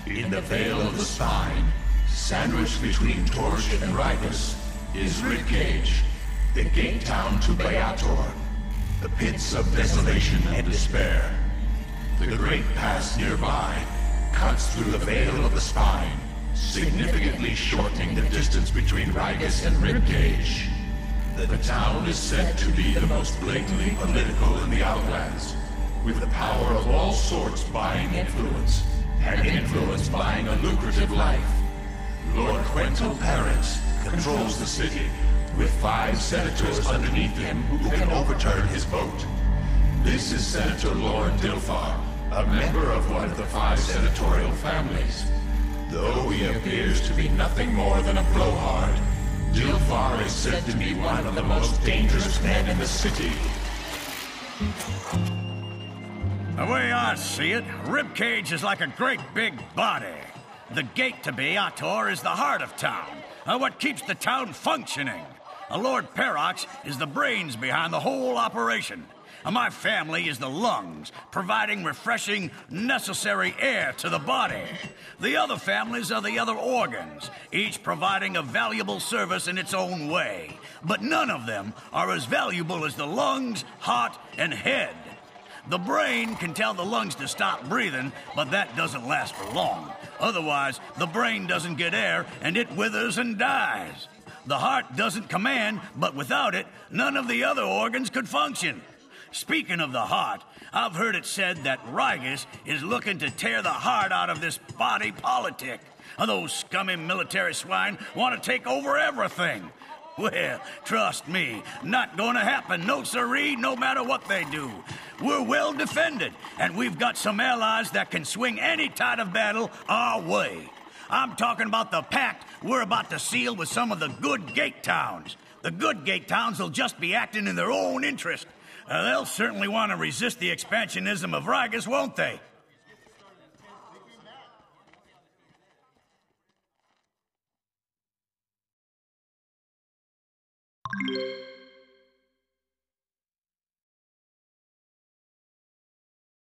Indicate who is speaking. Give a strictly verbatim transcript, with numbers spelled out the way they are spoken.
Speaker 1: In the Vale of the Spine, sandwiched between Torch and Rigus, is Ribcage, the gate town to Beator, the pits of desolation and despair. The great pass nearby cuts through the Vale of the Spine, significantly shortening the distance between Rigus and Ribcage. The town is said to be the most blatantly political in the Outlands, with the power of all sorts buying influence, and influence buying a lucrative life. Lord Quental Parents controls the city, with five senators underneath him who can overturn his vote. This is Senator Lord Dilfar, a member of one of the five senatorial families. Though he appears to be nothing more than a blowhard, Dilfar is said to be one of the most dangerous men in the city.
Speaker 2: The way I see it, Ribcage is like a great big body. The gate to Beator is the heart of town, and what keeps the town functioning. Lord Perox is the brains behind the whole operation. My family is the lungs, providing refreshing, necessary air to the body. The other families are the other organs, each providing a valuable service in its own way. But none of them are as valuable as the lungs, heart, and head. The brain can tell the lungs to stop breathing, but that doesn't last for long. Otherwise, the brain doesn't get air, and it withers and dies. The heart doesn't command, but without it, none of the other organs could function. Speaking of the heart, I've heard it said that Rigus is looking to tear the heart out of this body politic. Those scummy military swine want to take over everything. Well, trust me, not gonna happen, no siree, no matter what they do. We're well defended, and we've got some allies that can swing any tide of battle our way. I'm talking about the pact we're about to seal with some of the good gate towns. The good gate towns will just be acting in their own interest. Uh, they'll certainly want to resist the expansionism of Rigus, won't they?
Speaker 3: You